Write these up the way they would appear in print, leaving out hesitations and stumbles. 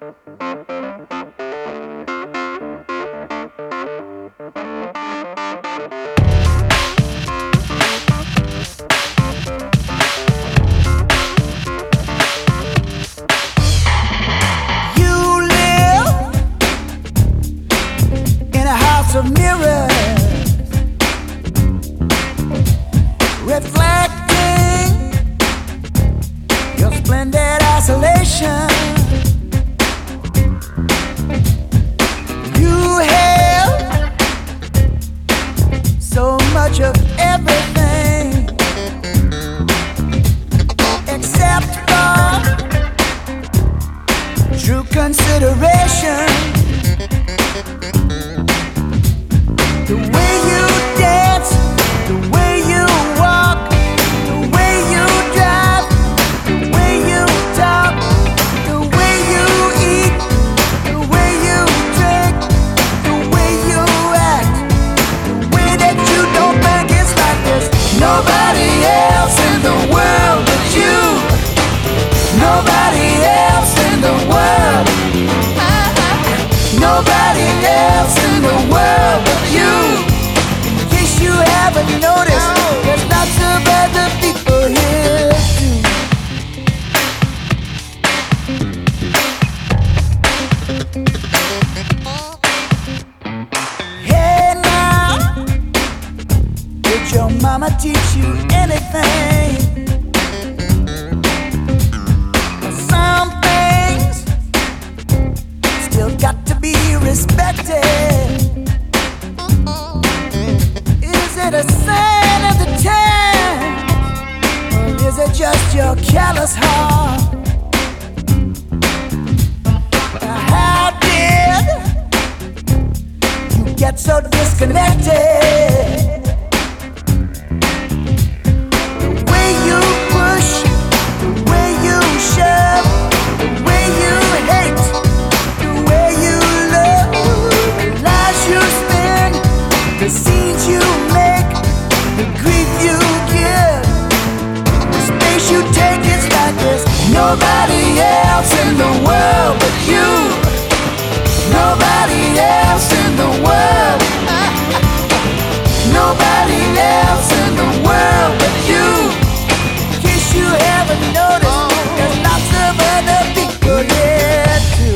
Of mirrors reflecting your splendid isolation. You have so much of everything except for true consideration. The way you dance, the way you walk, the way you drive, the way you talk, the way you eat, the way you drink, the way you act, the way that you don't think it's like this. Nobody else in the world but you. Nobody else in the world. Nobody else in the world but you. In case you haven't noticed, there's lots of other people here too. Hey now, did your mama teach you anything? Some things still got to be respected. Is it a sign of the time, or is it just your callous heart? How did you get so disconnected? The way you push, the way you shove, the way you hate, the way you love, the lies you spend, the scenes you make, the grief you give, the space you take is like this. Nobody else in the world but you. Nobody else in the world. Nobody else in the world but you. In case you haven't noticed, there's lots of other people here too.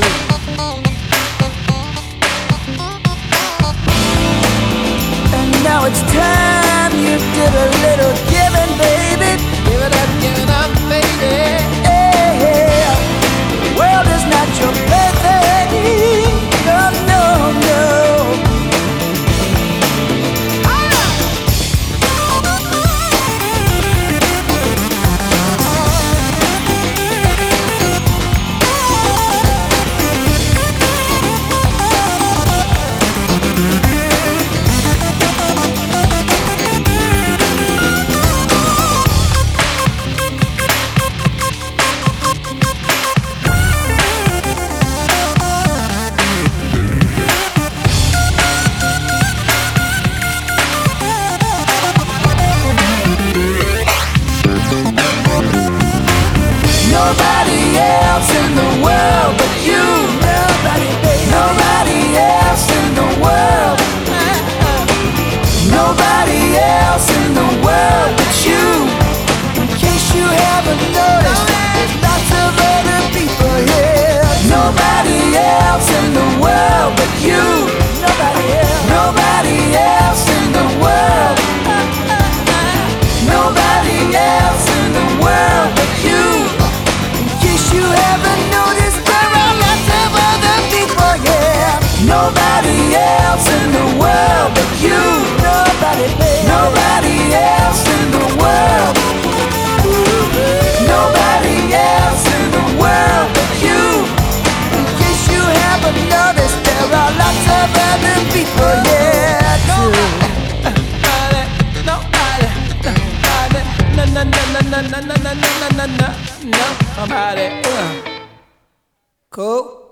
And now it's time you did a little giving, baby. Give it up, baby. Hey, the world is not your plaything. No, no, no. Nobody else in the world but you. Nobody, baby. Nobody else in the world. Nobody else in the world but you. In case you haven't noticed, there's lots of other people here. Nobody else in the world but you. Nobody else. Nobody else in the world. Nobody else in the world but you. You haven't noticed there are lots of other people, yeah. Nobody else in the world but you. Nobody, baby. Nobody else in the world. Nobody else in the world but you. In case you haven't noticed, there are lots of other people, yeah, too. Nobody. Cool.